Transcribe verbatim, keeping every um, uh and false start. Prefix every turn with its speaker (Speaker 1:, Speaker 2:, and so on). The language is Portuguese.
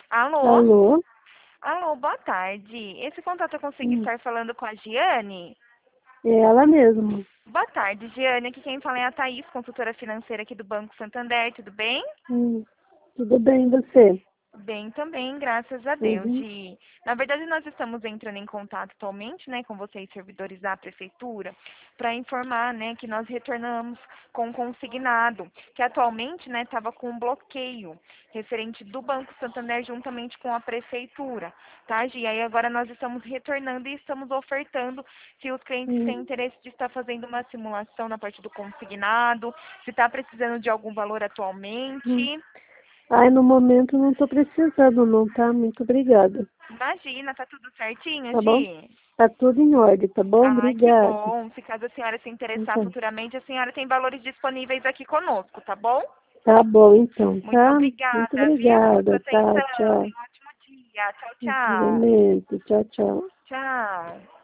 Speaker 1: Alô?
Speaker 2: Alô?
Speaker 1: Alô, boa tarde. Esse contato eu consegui
Speaker 2: Hum,
Speaker 1: estar falando com a Giane?
Speaker 2: É ela mesma.
Speaker 1: Boa tarde, Giane. Aqui quem fala é a Thaís, consultora financeira aqui do Banco Santander. Tudo bem?
Speaker 2: Hum, Tudo bem, e você?
Speaker 1: Bem também, graças a Deus.
Speaker 2: Uhum,
Speaker 1: E, na verdade, nós estamos entrando em contato atualmente, né, com vocês, servidores da prefeitura, para informar, né, que nós retornamos com um consignado, que atualmente, né, estava com um bloqueio referente do Banco Santander juntamente com a prefeitura, tá, Gi? Aí agora nós estamos retornando e estamos ofertando se os clientes têm
Speaker 2: hum,
Speaker 1: interesse de estar fazendo uma simulação na parte do consignado, se está precisando de algum valor
Speaker 2: hum.
Speaker 1: atualmente.
Speaker 2: Ai, no momento não estou precisando não, tá? Muito obrigada.
Speaker 1: Imagina, tá tudo certinho,
Speaker 2: Tá bom?
Speaker 1: Gi?
Speaker 2: Tá tudo em ordem, tá bom?
Speaker 1: Ah, que
Speaker 2: Obrigada.
Speaker 1: bom. Se caso a senhora se interessar
Speaker 2: Então,
Speaker 1: futuramente, a senhora tem valores disponíveis aqui conosco, tá bom?
Speaker 2: tá bom, então,
Speaker 1: Muito
Speaker 2: tá? Muito
Speaker 1: obrigada, viu, pela sua
Speaker 2: obrigada, tá?
Speaker 1: atenção.
Speaker 2: Tchau.
Speaker 1: Tenha um ótimo dia. Tchau, tchau.
Speaker 2: Igualmente. Tchau, tchau.
Speaker 1: Tchau.